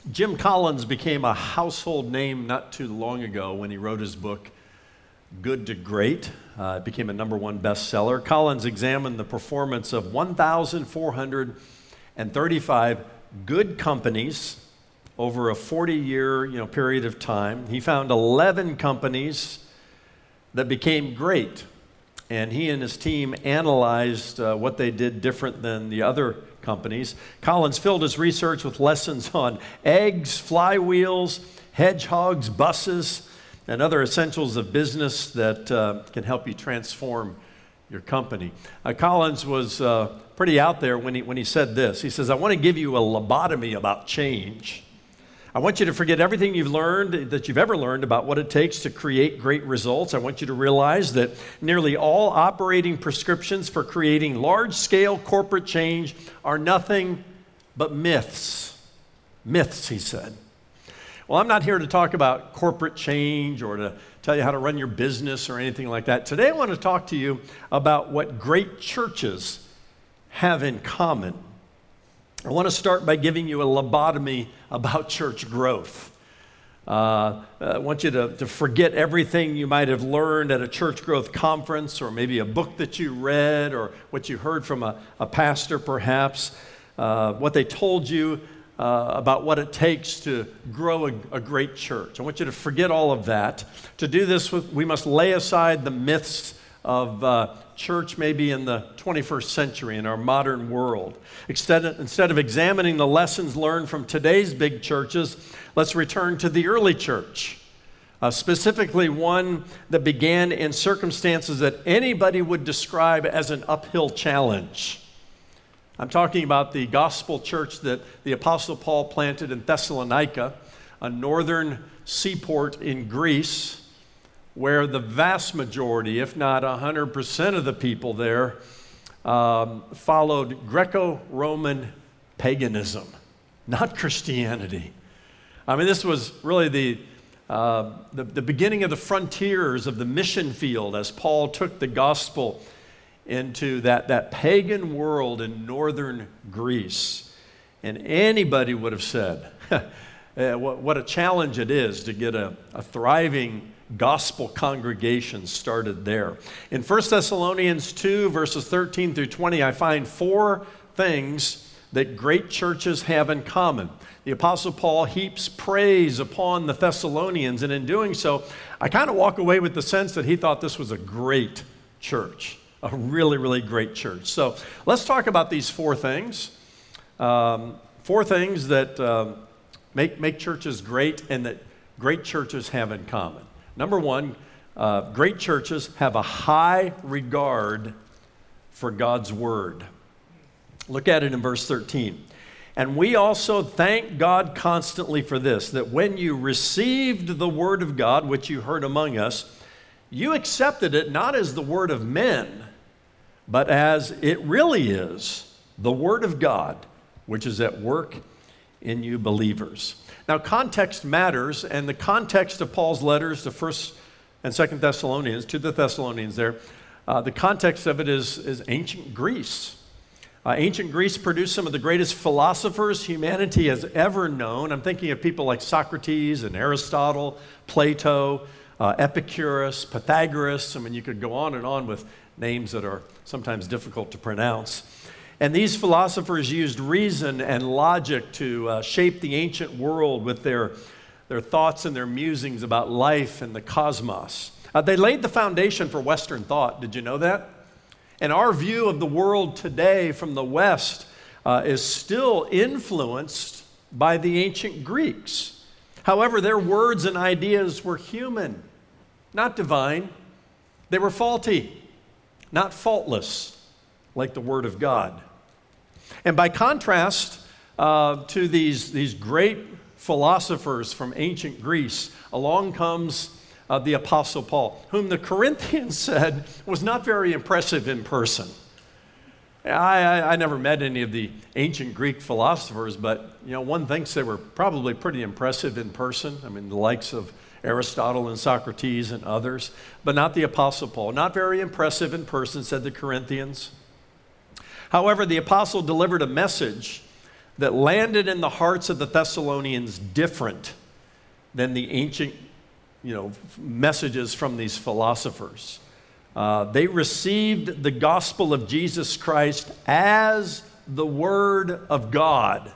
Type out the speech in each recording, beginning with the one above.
Jim Collins became a household name not too long ago when he wrote his book, Good to Great. It became a _1 bestseller. Collins examined the performance of 1,435 good companies over a 40-year period of time. He found 11 companies that became great, and he and his team analyzed what they did different than the other companies. Collins filled his research with lessons on eggs, flywheels, hedgehogs, buses, and other essentials of business that can help you transform your company. Collins was pretty out there when he said this. He says, I want to give you a lobotomy about change. I want you to forget everything you've learned, that you've ever learned about what it takes to create great results. I want you to realize that nearly all operating prescriptions for creating large-scale corporate change are nothing but myths. Myths, he said. Well, I'm not here to talk about corporate change or to tell you how to run your business or anything like that. Today I want to talk to you about what great churches have in common. I want to start by giving you a lobotomy about church growth. I want you to forget everything you might have learned at a church growth conference, or maybe a book that you read, or what you heard from a pastor perhaps, what they told you about what it takes to grow a great church. I want you to forget all of that. To do this, we must lay aside the myths of church maybe in the 21st century in our modern world. Instead of examining the lessons learned from today's big churches, let's return to the early church, specifically one that began in circumstances that anybody would describe as an uphill challenge. I'm talking about the gospel church that the Apostle Paul planted in Thessalonica, a northern seaport in Greece, where the vast majority, if not 100% of the people there, followed Greco-Roman paganism, not Christianity. I mean, this was really the beginning of the frontiers of the mission field as Paul took the gospel into that pagan world in northern Greece. And anybody would have said, what a challenge it is to get a thriving gospel congregation started there. In 1 Thessalonians 2, verses 13 through 20, I find 4 things that great churches have in common. The Apostle Paul heaps praise upon the Thessalonians, and in doing so, I kind of walk away with the sense that he thought this was a great church, a really, really great church. So let's talk about these 4 things. 4 things that make churches great and that great churches have in common. Number 1, great churches have a high regard for God's word. Look at it in verse 13. And we also thank God constantly for this, that when you received the word of God, which you heard among us, you accepted it not as the word of men, but as it really is, the word of God, which is at work in you believers. Now, context matters, and the context of Paul's letters to 1st and 2nd Thessalonians, to the Thessalonians there, the context of it is ancient Greece. Ancient Greece produced some of the greatest philosophers humanity has ever known. I'm thinking of people like Socrates and Aristotle, Plato, Epicurus, Pythagoras. I mean, you could go on and on with names that are sometimes difficult to pronounce. And these philosophers used reason and logic to shape the ancient world with their thoughts and their musings about life and the cosmos. They laid the foundation for Western thought. Did you know that? And our view of the world today from the West is still influenced by the ancient Greeks. However, their words and ideas were human, not divine. They were faulty, not faultless, like the Word of God. And by contrast to these great philosophers from ancient Greece, along comes the Apostle Paul, whom the Corinthians said was not very impressive in person. I never met any of the ancient Greek philosophers, but one thinks they were probably pretty impressive in person. I mean, the likes of Aristotle and Socrates and others, but not the Apostle Paul. Not very impressive in person, said the Corinthians. However, the apostle delivered a message that landed in the hearts of the Thessalonians different than the ancient, messages from these philosophers. They received the gospel of Jesus Christ as the Word of God,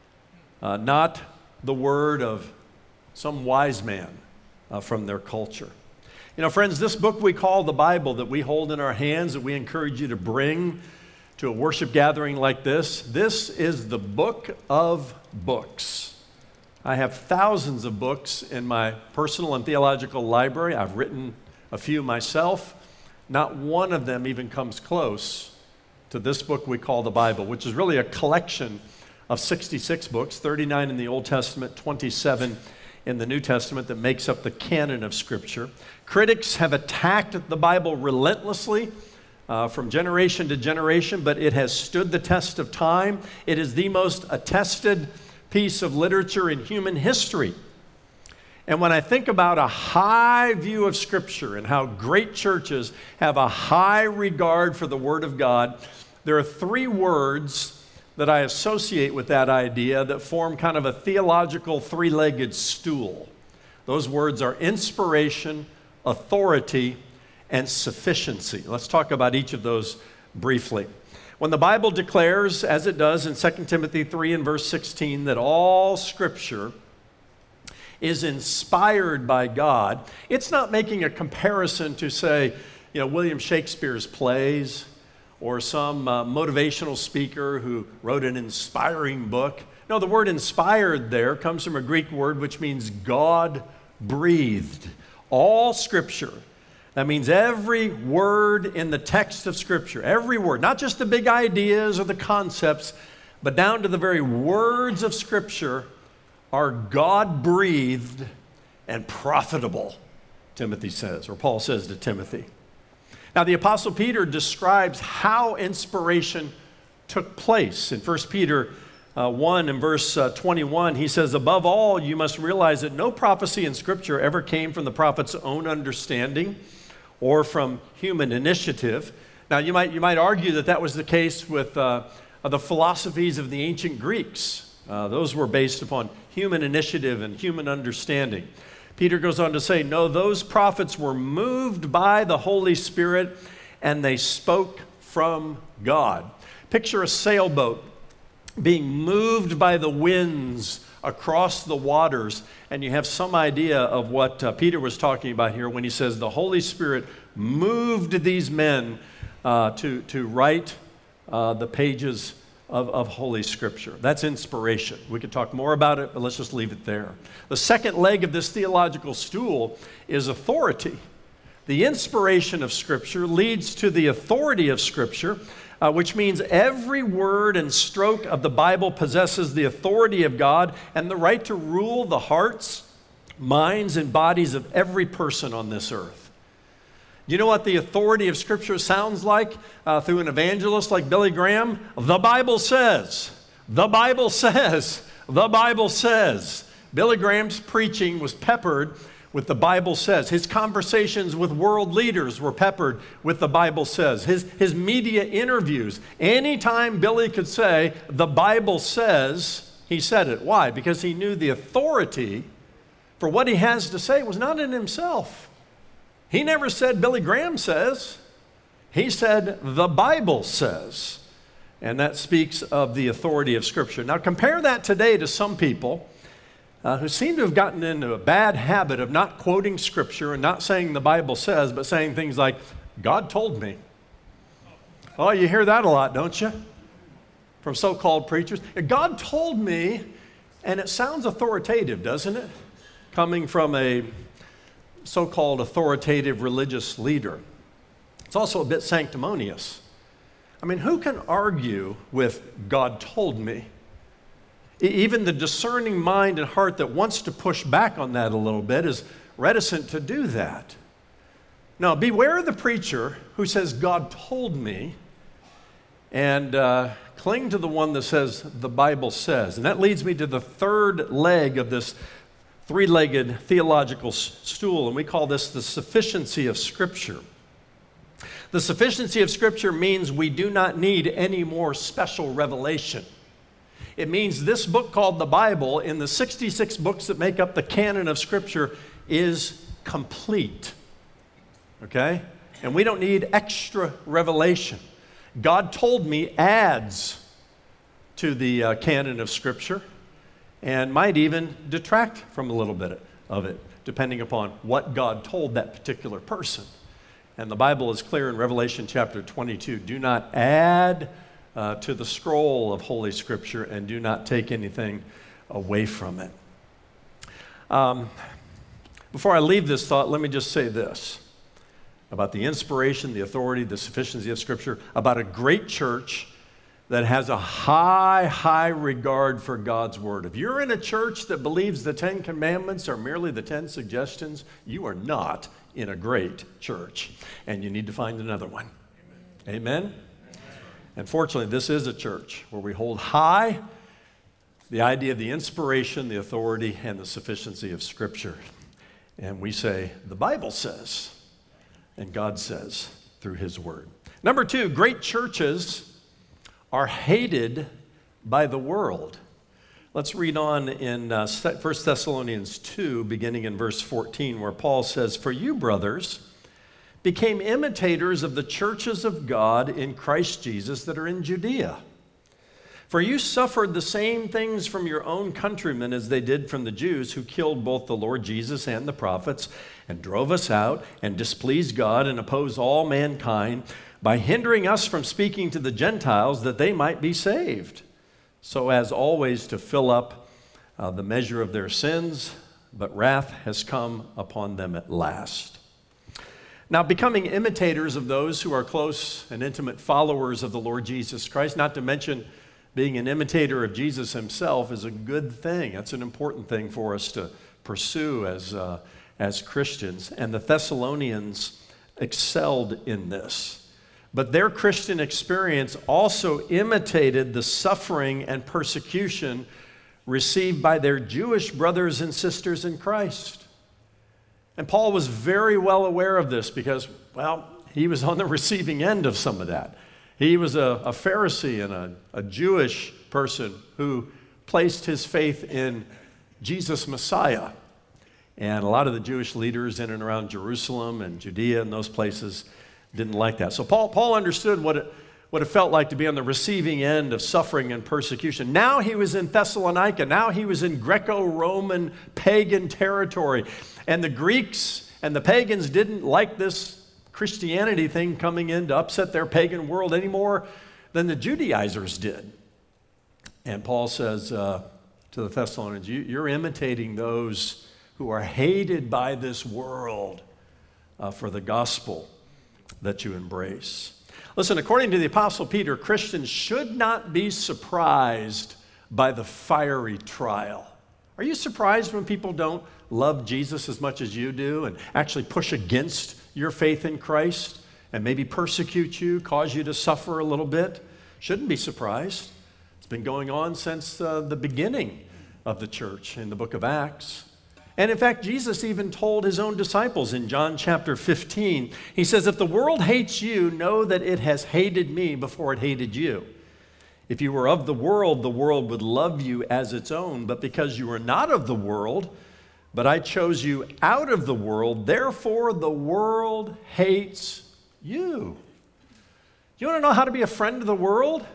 not the word of some wise man from their culture. Friends, this book we call the Bible that we hold in our hands, that we encourage you to bring to a worship gathering like this is the book of books. I have thousands of books in my personal and theological library. I've written a few myself. Not one of them even comes close to this book we call the Bible, which is really a collection of 66 books, 39 in the Old Testament, 27 in the New Testament, that makes up the canon of Scripture. Critics have attacked the Bible relentlessly from generation to generation, but it has stood the test of time. It is the most attested piece of literature in human history. And when I think about a high view of Scripture and how great churches have a high regard for the Word of God, there are three words that I associate with that idea that form kind of a theological three-legged stool. Those words are inspiration, authority, and sufficiency. Let's talk about each of those briefly. When the Bible declares, as it does in 2 Timothy 3 and verse 16, that all Scripture is inspired by God, it's not making a comparison to, say, William Shakespeare's plays or some motivational speaker who wrote an inspiring book. No, the word inspired there comes from a Greek word which means God-breathed. All Scripture. That means every word in the text of Scripture, every word, not just the big ideas or the concepts, but down to the very words of Scripture are God-breathed and profitable, Timothy says, or Paul says to Timothy. Now, the Apostle Peter describes how inspiration took place. In 1 Peter 1 and verse 21, he says, "Above all, you must realize that no prophecy in Scripture ever came from the prophet's own understanding or from human initiative." Now, you might argue that that was the case with the philosophies of the ancient Greeks. Those were based upon human initiative and human understanding. Peter goes on to say, no, those prophets were moved by the Holy Spirit and they spoke from God. Picture a sailboat being moved by the winds across the waters, and you have some idea of what Peter was talking about here when he says the Holy Spirit moved these men to write the pages of Holy Scripture. That's inspiration. We could talk more about it, but let's just leave it there. The second leg of this theological stool is authority. The inspiration of Scripture leads to the authority of Scripture, which means every word and stroke of the Bible possesses the authority of God and the right to rule the hearts, minds, and bodies of every person on this earth. You know what the authority of Scripture sounds like through an evangelist like Billy Graham? The Bible says. The Bible says. The Bible says. Billy Graham's preaching was peppered with the Bible says. His conversations with world leaders were peppered with the Bible says. His media interviews, anytime Billy could say, the Bible says, he said it. Why? Because he knew the authority for what he has to say was not in himself. He never said, Billy Graham says. He said, the Bible says. And that speaks of the authority of Scripture. Now compare that today to some people who seem to have gotten into a bad habit of not quoting Scripture and not saying the Bible says, but saying things like, God told me. Oh, you hear that a lot, don't you? From so-called preachers. God told me, and it sounds authoritative, doesn't it? Coming from a so-called authoritative religious leader. It's also a bit sanctimonious. I mean, who can argue with God told me? Even the discerning mind and heart that wants to push back on that a little bit is reticent to do that. Now, beware of the preacher who says, God told me, and cling to the one that says, the Bible says. And that leads me to the third leg of this three-legged theological stool, and we call this the sufficiency of Scripture. The sufficiency of Scripture means we do not need any more special revelation. It means this book called the Bible, in the 66 books that make up the canon of Scripture, is complete. Okay? And we don't need extra revelation. God told me adds to the canon of Scripture and might even detract from a little bit of it, depending upon what God told that particular person. And the Bible is clear in Revelation chapter 22. Do not add to the scroll of Holy Scripture, and do not take anything away from it. Before I leave this thought, let me just say this about the inspiration, the authority, the sufficiency of Scripture, about a great church that has a high regard for God's Word. If you're in a church that believes the 10 Commandments are merely the 10 suggestions, you are not in a great church, and you need to find another one. Amen? And fortunately, this is a church where we hold high the idea of the inspiration, the authority, and the sufficiency of Scripture. And we say, the Bible says, and God says through His Word. Number 2, great churches are hated by the world. Let's read on in 1 Thessalonians 2, beginning in verse 14, where Paul says, "For you, brothers, became imitators of the churches of God in Christ Jesus that are in Judea. For you suffered the same things from your own countrymen as they did from the Jews, who killed both the Lord Jesus and the prophets, and drove us out, and displeased God, and opposed all mankind, by hindering us from speaking to the Gentiles that they might be saved, so as always to fill up the measure of their sins, but wrath has come upon them at last." Now, becoming imitators of those who are close and intimate followers of the Lord Jesus Christ, not to mention being an imitator of Jesus Himself, is a good thing. That's an important thing for us to pursue as Christians. And the Thessalonians excelled in this. But their Christian experience also imitated the suffering and persecution received by their Jewish brothers and sisters in Christ. And Paul was very well aware of this because, well, he was on the receiving end of some of that. He was a Pharisee and a Jewish person who placed his faith in Jesus Messiah. And a lot of the Jewish leaders in and around Jerusalem and Judea and those places didn't like that. So Paul understood what it felt like to be on the receiving end of suffering and persecution. Now he was in Thessalonica. Now he was in Greco-Roman pagan territory. And the Greeks and the pagans didn't like this Christianity thing coming in to upset their pagan world any more than the Judaizers did. And Paul says to the Thessalonians, you're imitating those who are hated by this world for the gospel that you embrace. Listen, according to the Apostle Peter, Christians should not be surprised by the fiery trial. Are you surprised when people don't love Jesus as much as you do and actually push against your faith in Christ and maybe persecute you, cause you to suffer a little bit? Shouldn't be surprised. It's been going on since the beginning of the church in the book of Acts. And in fact, Jesus even told His own disciples in John chapter 15, He says, "If the world hates you, know that it has hated me before it hated you. If you were of the world would love you as its own. But because you are not of the world, but I chose you out of the world, therefore the world hates you." You want to know how to be a friend of the world?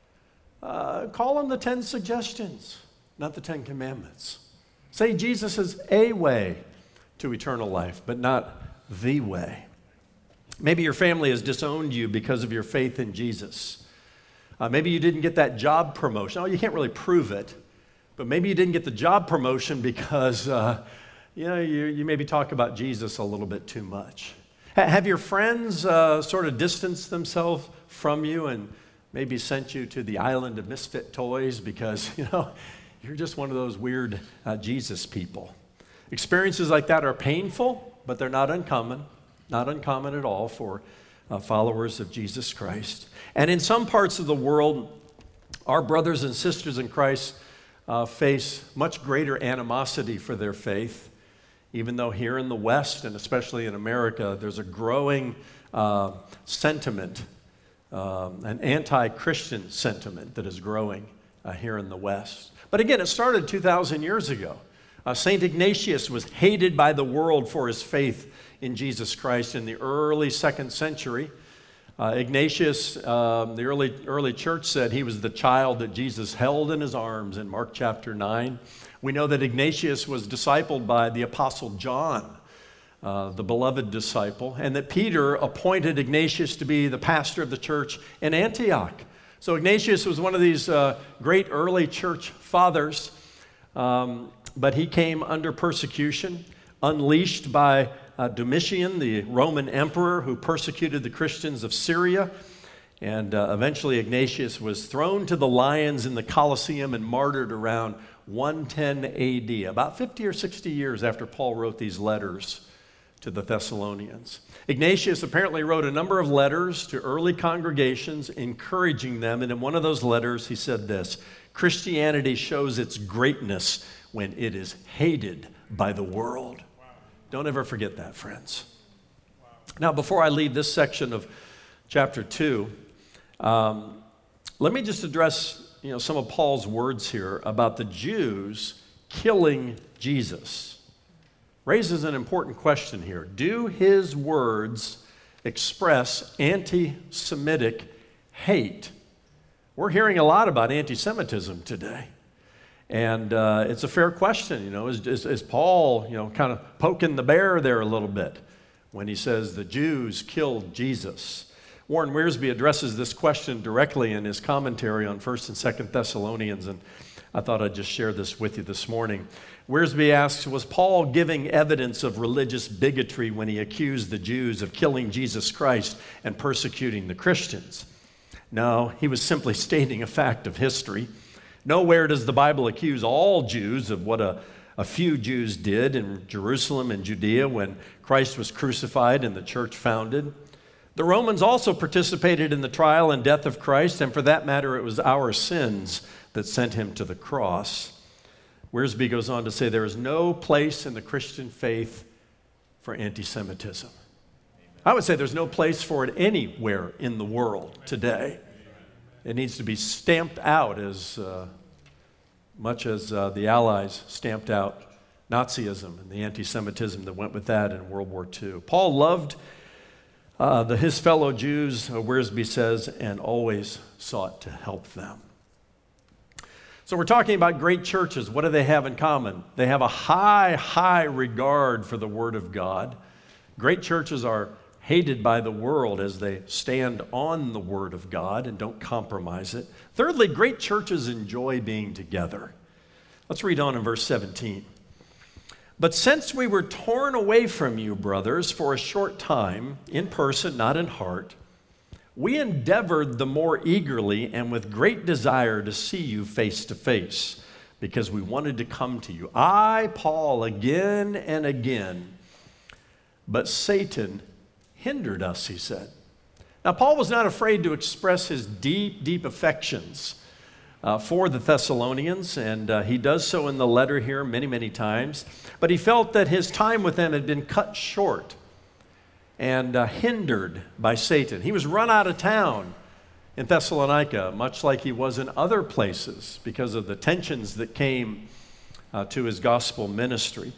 Call them the 10 suggestions, not the 10 commandments. Say Jesus is a way to eternal life, but not the way. Maybe your family has disowned you because of your faith in Jesus. Maybe you didn't get that job promotion. Oh, you can't really prove it, but maybe you didn't get the job promotion because you maybe talk about Jesus a little bit too much. Have your friends sort of distanced themselves from you and maybe sent you to the island of misfit toys because, you're just one of those weird Jesus people? Experiences like that are painful, but they're not uncommon at all for followers of Jesus Christ. And in some parts of the world, our brothers and sisters in Christ face much greater animosity for their faith, even though here in the West, and especially in America, there's a growing sentiment, an anti-Christian sentiment that is growing here in the West. But again, it started 2,000 years ago. St. Ignatius was hated by the world for his faith in Jesus Christ in the early 2nd century. Ignatius, the early church said he was the child that Jesus held in his arms in Mark chapter 9. We know that Ignatius was discipled by the Apostle John, the beloved disciple, and that Peter appointed Ignatius to be the pastor of the church in Antioch. So Ignatius was one of these great early church fathers, but he came under persecution, unleashed by Domitian, the Roman emperor who persecuted the Christians of Syria. And eventually Ignatius was thrown to the lions in the Colosseum and martyred around 110 AD, about 50 or 60 years after Paul wrote these letters to the Thessalonians. Ignatius apparently wrote a number of letters to early congregations encouraging them, and in one of those letters he said this: Christianity shows its greatness when it is hated by the world. Wow. Don't ever forget that, friends. Wow. Now, before I leave this section of chapter 2, let me just address some of Paul's words here about the Jews killing Jesus. Raises an important question here. Do his words express anti-Semitic hate? We're hearing a lot about anti-Semitism today. And it's a fair question, is Paul, kind of poking the bear there a little bit when he says the Jews killed Jesus? Warren Wiersbe addresses this question directly in his commentary on 1st and 2nd Thessalonians, and I thought I'd just share this with you this morning. Wiersbe asks, was Paul giving evidence of religious bigotry when he accused the Jews of killing Jesus Christ and persecuting the Christians? No, he was simply stating a fact of history. Nowhere does the Bible accuse all Jews of what a few Jews did in Jerusalem and Judea when Christ was crucified and the church founded. The Romans also participated in the trial and death of Christ, and for that matter, it was our sins that sent him to the cross. Wiersbe goes on to say there is no place in the Christian faith for anti-Semitism. I would say there's no place for it anywhere in the world today. It needs to be stamped out as much as the Allies stamped out Nazism and the anti-Semitism that went with that in World War II. Paul loved his fellow Jews, Wiersbe says, and always sought to help them. So we're talking about great churches. What do they have in common? They have a high regard for the Word of God. Great churches are hated by the world as they stand on the Word of God and don't compromise it. Thirdly, great churches enjoy being together. Let's read on in verse 17. But since we were torn away from you, brothers, for a short time, in person, not in heart, we endeavored the more eagerly and with great desire to see you face to face, because we wanted to come to you. I, Paul, again and again, but Satan hindered us, he said. Now, Paul was not afraid to express his deep affections for the Thessalonians, and he does so in the letter here many times. But he felt that his time with them had been cut short and hindered by Satan. He was run out of town in Thessalonica, much like he was in other places because of the tensions that came to his gospel ministry.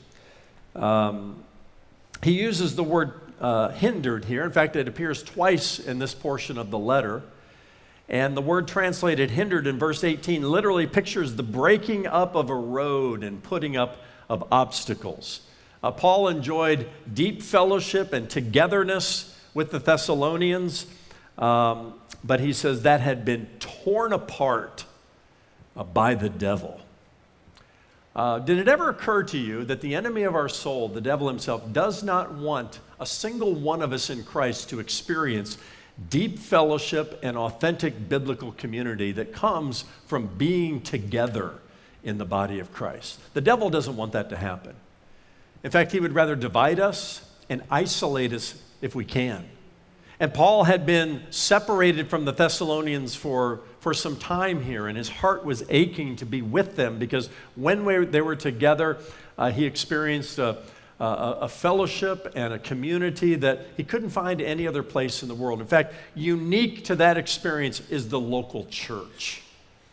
He uses the word hindered here. In fact, it appears twice in this portion of the letter. And the word translated hindered in verse 18 literally pictures the breaking up of a road and putting up of obstacles. Paul enjoyed deep fellowship and togetherness with the Thessalonians, but he says that had been torn apart by the devil. Did it ever occur to you that the enemy of our soul, the devil himself, does not want a single one of us in Christ to experience deep fellowship and authentic biblical community that comes from being together in the body of Christ? The devil doesn't want that to happen. In fact, he would rather divide us and isolate us if we can. And Paul had been separated from the Thessalonians for some time here, and his heart was aching to be with them because when they were together, he experienced a fellowship and a community that he couldn't find any other place in the world. In fact, unique to that experience is the local church.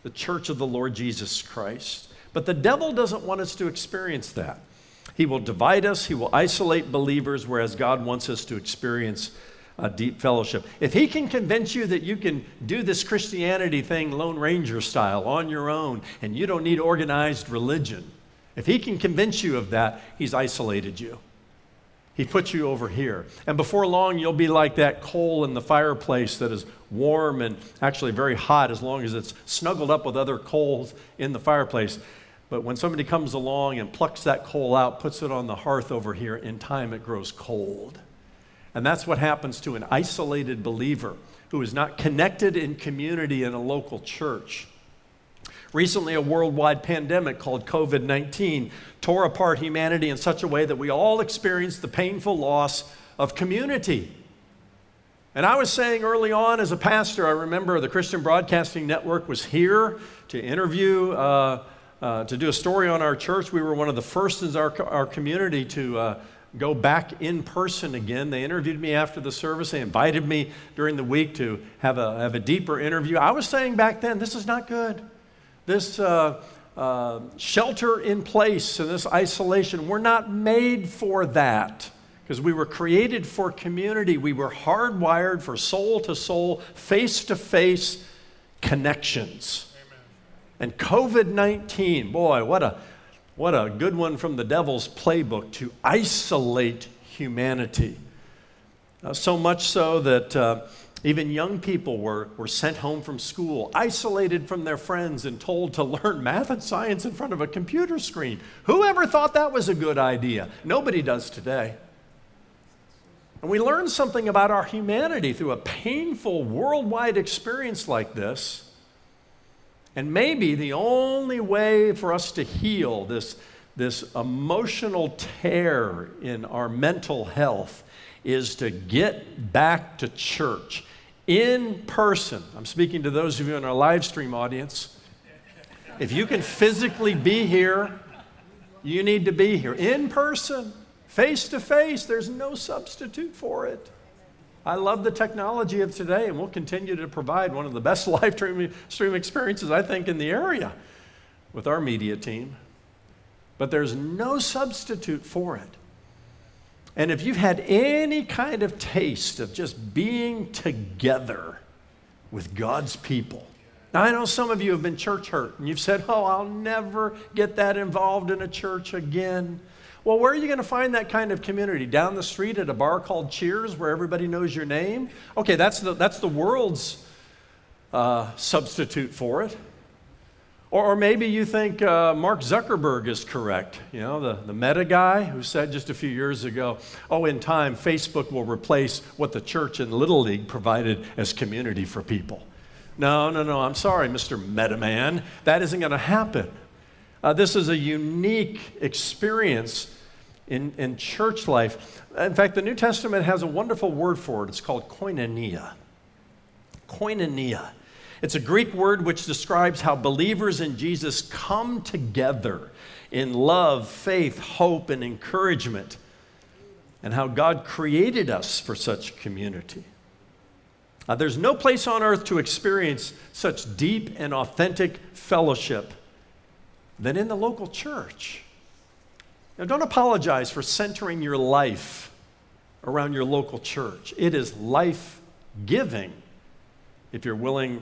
the church of the Lord Jesus Christ. But the devil doesn't want us to experience that. He will divide us, he will isolate believers, whereas God wants us to experience a deep fellowship. If he can convince you that you can do this Christianity thing Lone Ranger style on your own and you don't need organized religion, if he can convince you of that, he's isolated you. He puts you over here. And before long, you'll be like that coal in the fireplace that is warm and actually very hot as long as it's snuggled up with other coals in the fireplace. But when somebody comes along and plucks that coal out, puts it on the hearth over here, in time it grows cold. And that's what happens to an isolated believer who is not connected in community in a local church. Recently, a worldwide pandemic called COVID-19 tore apart humanity in such a way that we all experienced the painful loss of community. And I was saying early on as a pastor, I remember the Christian Broadcasting Network was here to interview, to do a story on our church. We were one of the first in our community to go back in person again. They interviewed me after the service. They invited me during the week to have a deeper interview. I was saying back then, this is not good. This shelter in place and this isolation, we're not made for that because we were created for community. We were hardwired for soul-to-soul, face-to-face connections. Amen. And COVID-19, boy, what a good one from the devil's playbook to isolate humanity. So much so that even young people were sent home from school, isolated from their friends and told to learn math and science in front of a computer screen. Whoever thought that was a good idea? Nobody does today. And we learn something about our humanity through a painful worldwide experience like this. And maybe the only way for us to heal this emotional tear in our mental health is to get back to church in person. I'm speaking to those of you in our live stream audience. If you can physically be here, you need to be here in person, face to face. There's no substitute for it. I love the technology of today, and we'll continue to provide one of the best live stream experiences, I think, in the area with our media team. But there's no substitute for it. And if you've had any kind of taste of just being together with God's people, now I know some of you have been church hurt, and you've said, oh, I'll never get that involved in a church again. Well, where are you going to find that kind of community? Down the street at a bar called Cheers where everybody knows your name? Okay, that's the world's substitute for it. Or maybe you think Mark Zuckerberg is correct, you know, the Meta guy who said just a few years ago, oh, in time, Facebook will replace what the church and Little League provided as community for people. No, I'm sorry, Mr. Meta Man. That isn't going to happen. This is a unique experience in church life. In fact, the New Testament has a wonderful word for it. It's called koinonia. Koinonia. It's a Greek word which describes how believers in Jesus come together in love, faith, hope, and encouragement, and how God created us for such community. There's no place on earth to experience such deep and authentic fellowship than in the local church. Now, don't apologize for centering your life around your local church. It is life-giving if you're willing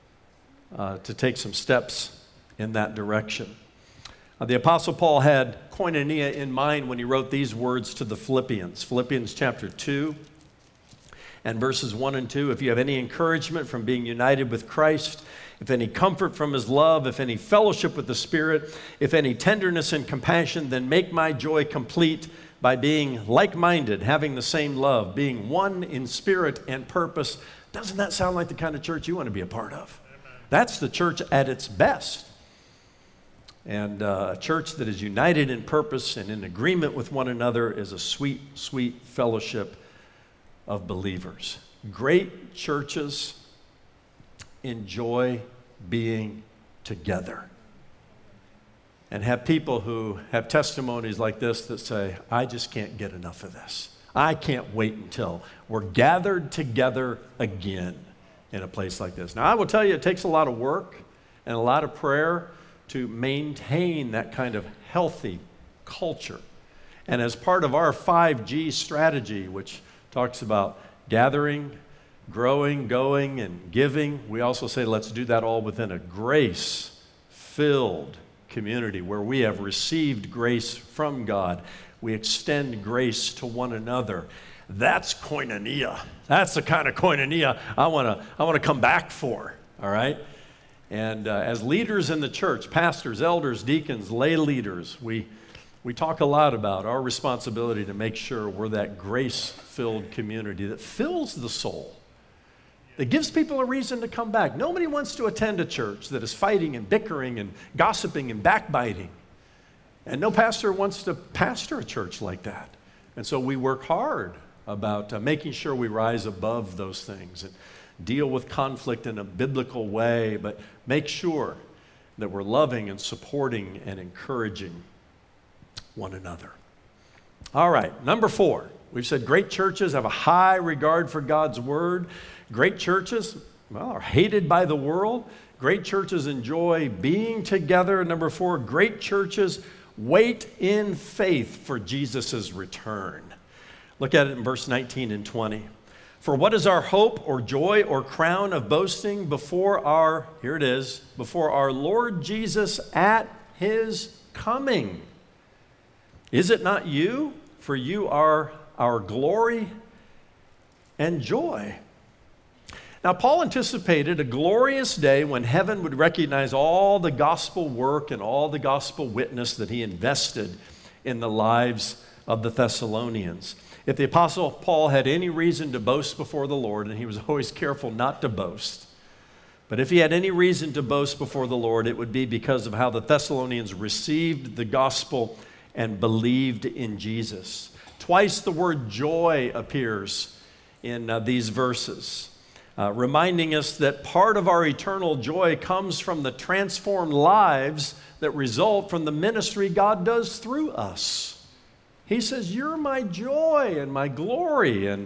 to take some steps in that direction. The Apostle Paul had koinonia in mind when he wrote these words to the Philippians. Philippians chapter 2 and verses 1 and 2. If you have any encouragement from being united with Christ, if any comfort from his love, if any fellowship with the Spirit, if any tenderness and compassion, then make my joy complete by being like-minded, having the same love, being one in spirit and purpose. Doesn't that sound like the kind of church you want to be a part of? Amen. That's the church at its best. And a church that is united in purpose and in agreement with one another is a sweet, sweet fellowship of believers. Great churches enjoy being together and have people who have testimonies like this that say, I just can't get enough of this. I can't wait until we're gathered together again in a place like this. Now, I will tell you, it takes a lot of work. and a lot of prayer to maintain that kind of healthy culture. And as part of our 5G strategy, which talks about gathering, growing, going, and giving, we also say let's do that all within a grace-filled community where we have received grace from God. We extend grace to one another. That's koinonia. That's the kind of koinonia I want to come back for, all right? And as leaders in the church, pastors, elders, deacons, lay leaders, we talk a lot about our responsibility to make sure we're that grace-filled community that fills the soul, that gives people a reason to come back. Nobody wants to attend a church that is fighting and bickering and gossiping and backbiting. And no pastor wants to pastor a church like that. And so we work hard about making sure we rise above those things and deal with conflict in a biblical way, but make sure that we're loving and supporting and encouraging one another. All right, number 4. We've said great churches have a high regard for God's word. Great churches, are hated by the world. Great churches enjoy being together. Number 4, great churches wait in faith for Jesus' return. Look at it in verse 19 and 20. For what is our hope or joy or crown of boasting before our Lord Jesus at his coming? Is it not you? For you are our glory and joy. Now, Paul anticipated a glorious day when heaven would recognize all the gospel work and all the gospel witness that he invested in the lives of the Thessalonians. If the Apostle Paul had any reason to boast before the Lord, and he was always careful not to boast, but if he had any reason to boast before the Lord, it would be because of how the Thessalonians received the gospel and believed in Jesus. Twice the word joy appears in these verses, reminding us that part of our eternal joy comes from the transformed lives that result from the ministry God does through us. He says, you're my joy and my glory and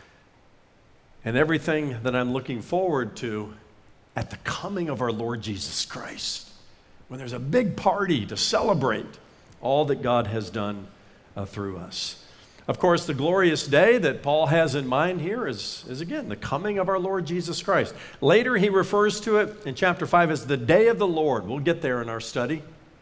everything that I'm looking forward to at the coming of our Lord Jesus Christ, when there's a big party to celebrate all that God has done through us. Of course, the glorious day that Paul has in mind here is again, the coming of our Lord Jesus Christ. Later, he refers to it in chapter 5 as the day of the Lord. We'll get there in our study.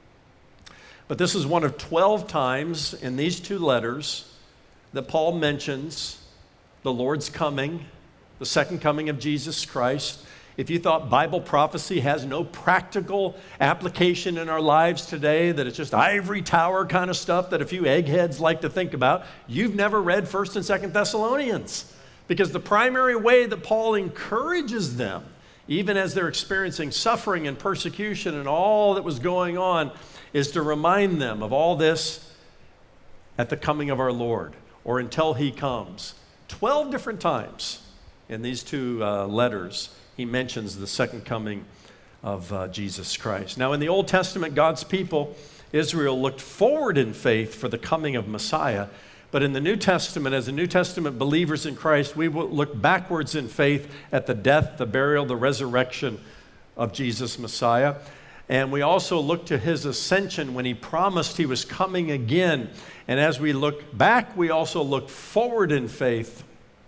But this is one of 12 times in these 2 letters that Paul mentions the Lord's coming, the second coming of Jesus Christ. If you thought Bible prophecy has no practical application in our lives today, that it's just ivory tower kind of stuff that a few eggheads like to think about, you've never read 1st and 2nd Thessalonians. Because the primary way that Paul encourages them, even as they're experiencing suffering and persecution and all that was going on, is to remind them of all this at the coming of our Lord, or until he comes. 12 different times in these 2 letters, he mentions the second coming of Jesus Christ. Now, in the Old Testament, God's people, Israel, looked forward in faith for the coming of Messiah. But in the New Testament, as the New Testament believers in Christ, we will look backwards in faith at the death, the burial, the resurrection of Jesus Messiah. And we also look to his ascension when he promised he was coming again. And as we look back, we also look forward in faith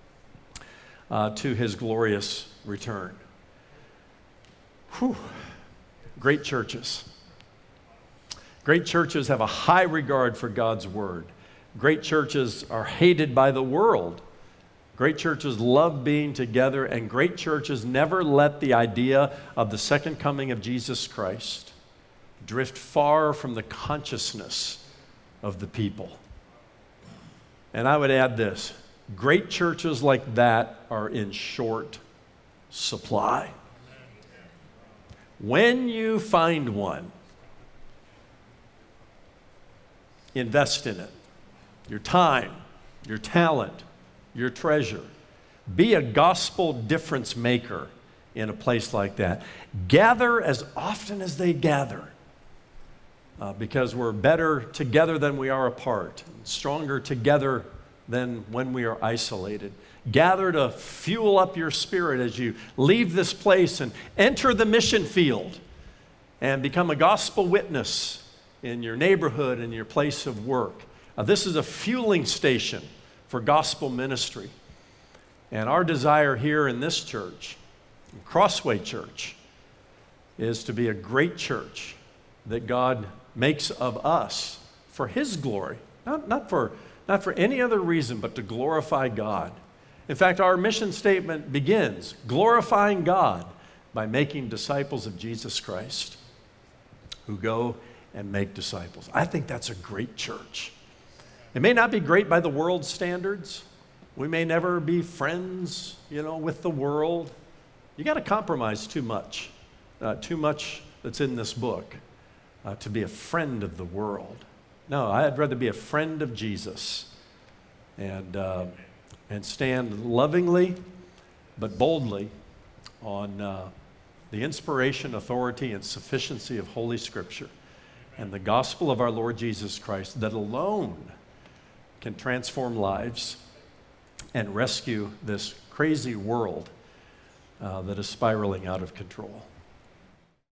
to his glorious return. Whew. Great churches. Great churches have a high regard for God's word. Great churches are hated by the world. Great churches love being together, and great churches never let the idea of the second coming of Jesus Christ drift far from the consciousness of the people. And I would add this, great churches like that are in short supply. When you find one, invest in it. Your time, your talent, your treasure. Be a gospel difference maker in a place like that. Gather as often as they gather, because we're better together than we are apart, stronger together than when we are isolated. Gather to fuel up your spirit as you leave this place and enter the mission field and become a gospel witness in your neighborhood and your place of work. This is a fueling station for gospel ministry. And our desire here in this church, Crossway Church, is to be a great church that God makes of us for His glory, not for any other reason, but to glorify God. In fact, our mission statement begins glorifying God by making disciples of Jesus Christ who go and make disciples. I think that's a great church. It may not be great by the world's standards. We may never be friends, with the world. You got to compromise too much that's in this book to be a friend of the world. No, I'd rather be a friend of Jesus and stand lovingly but boldly on the inspiration, authority, and sufficiency of Holy Scripture and the gospel of our Lord Jesus Christ that alone can transform lives and rescue this crazy world that is spiraling out of control.